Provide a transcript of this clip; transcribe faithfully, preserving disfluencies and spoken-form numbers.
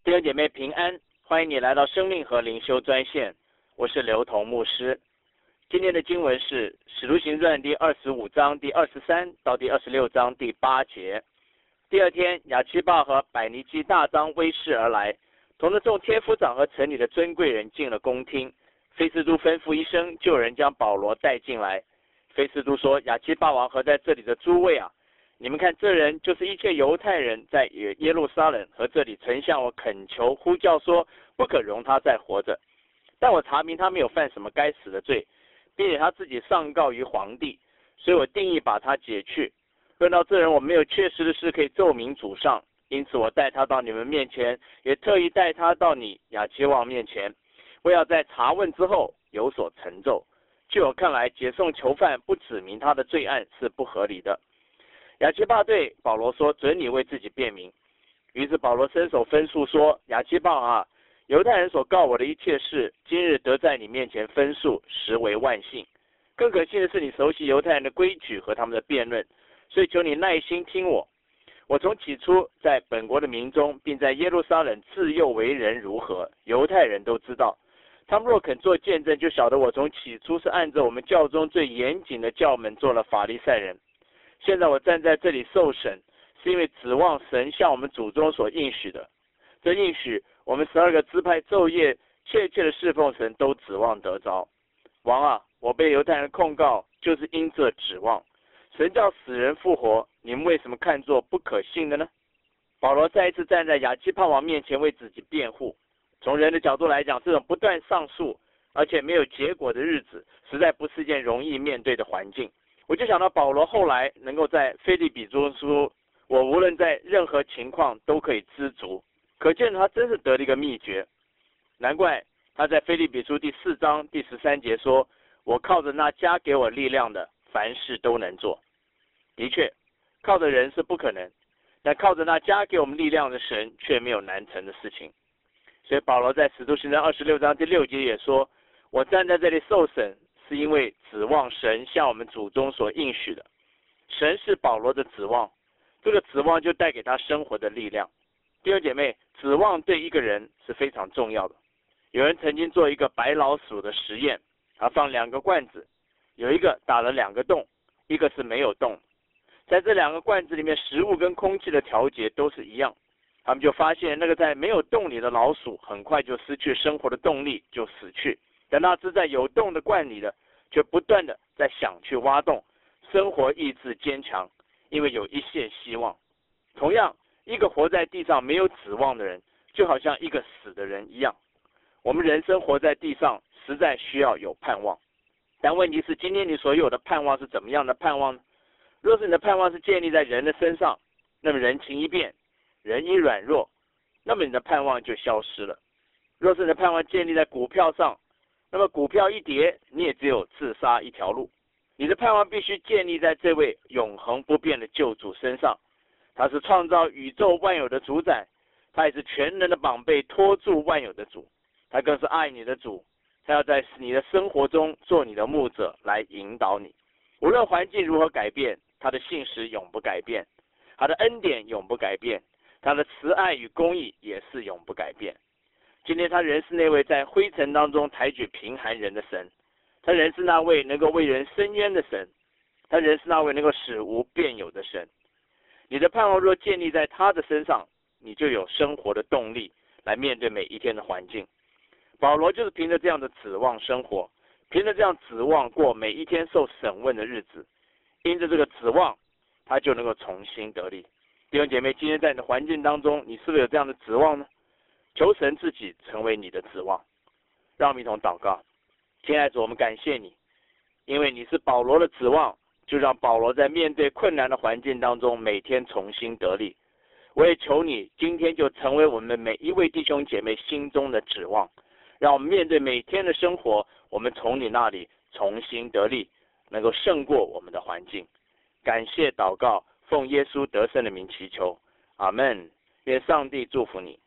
弟兄姐妹平安，欢迎你来到生命和灵修专线，我是刘同牧师。今天的经文是《使徒行传》第二十五章第二十三到第二十六章第八节。第二天，亚基帕和百尼基大张威势而来，同着众天府长和城里的尊贵人进了宫厅。菲斯都吩咐一声，就有人将保罗带进来。菲斯都说：亚基帕王和在这里的诸位啊，你们看，这人就是一切犹太人在耶路撒冷和这里曾向我恳求呼叫说，不可容他再活着。但我查明他没有犯什么该死的罪，并且他自己上告于皇帝，所以我定义把他解去。论到这人，我没有确实的事可以奏明主上，因此我带他到你们面前，也特意带他到你亚基王面前，我要在查问之后有所成奏。据我看来，解送囚犯不指明他的罪案是不合理的。亚基帕对保罗说：准你为自己辩明。于是保罗伸手分诉说：亚基帕啊，犹太人所告我的一切事，今日得在你面前分诉，实为万幸。更可信的是，你熟悉犹太人的规矩和他们的辩论，所以求你耐心听我。我从起初在本国的民中，并在耶路撒冷自幼为人如何，犹太人都知道。他们若肯做见证，就晓得我从起初是按照我们教中最严谨的教门做了法利赛人。现在我站在这里受审，是因为指望神向我们祖宗所应许的。这应许我们十二个支派昼夜切切的侍奉神，都指望得着。王啊，我被犹太人控告，就是因这指望。神叫死人复活，你们为什么看作不可信的呢？保罗再一次站在亚基帕王面前为自己辩护。从人的角度来讲，这种不断上诉而且没有结果的日子，实在不是一件容易面对的环境。我就想到保罗后来能够在腓立比中说，我无论在任何情况都可以知足，可见他真是得了一个秘诀。难怪他在腓立比书第四章第十三节说，我靠着那加给我力量的，凡事都能做。的确，靠着人是不可能，但靠着那加给我们力量的神，却没有难成的事情。所以保罗在使徒行传二十六章第六节也说，我站在这里受审，是因为指望神向我们祖宗所应许的。神是保罗的指望，这个指望就带给他生活的力量。弟兄姐妹，指望对一个人是非常重要的。有人曾经做一个白老鼠的实验，他放两个罐子，有一个打了两个洞，一个是没有洞。在这两个罐子里面，食物跟空气的调节都是一样。他们就发现，那个在没有洞里的老鼠很快就失去生活的动力，就死去。但那只在有洞的罐里的，却不断的在想去挖洞，生活意志坚强，因为有一线希望。同样，一个活在地上没有指望的人，就好像一个死的人一样。我们人生活在地上，实在需要有盼望。但问题是，今天你所有的盼望是怎么样的盼望呢？若是你的盼望是建立在人的身上，那么人情一变，人一软弱，那么你的盼望就消失了。若是你的盼望建立在股票上，那么股票一跌，你也只有自杀一条路。你的盼望必须建立在这位永恒不变的救主身上。他是创造宇宙万有的主宰，他也是全能的膀臂托住万有的主，他更是爱你的主。他要在你的生活中做你的牧者，来引导你。无论环境如何改变，他的信实永不改变，他的恩典永不改变，他的慈爱与公义也是永不改变。今天他仍是那位在灰尘当中抬举贫寒人的神，他仍是那位能够为人伸冤的神，他仍是那位能够使无变有的神。你的盼望若建立在他的身上，你就有生活的动力来面对每一天的环境。保罗就是凭着这样的指望生活，凭着这样指望过每一天受审问的日子，因着这个指望，他就能够重新得力。弟兄姐妹，今天在你的环境当中，你是不是有这样的指望呢？求神自己成为你的指望。让我们一同祷告。亲爱的主，我们感谢你，因为你是保罗的指望，就让保罗在面对困难的环境当中每天重新得力。我也求你今天就成为我们每一位弟兄姐妹心中的指望，让我们面对每天的生活，我们从你那里重新得力，能够胜过我们的环境。感谢祷告，奉耶稣得胜的名祈求，阿们。愿上帝祝福你。